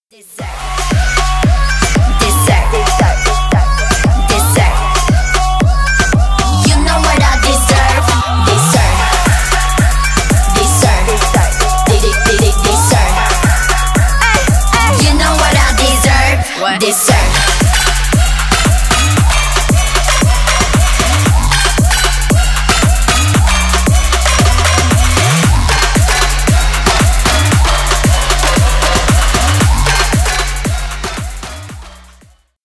Dessert. Dessert. Dessert. You know what I deserve. Dessert. Dessert. Dessert. You know what I deserve. Dessert.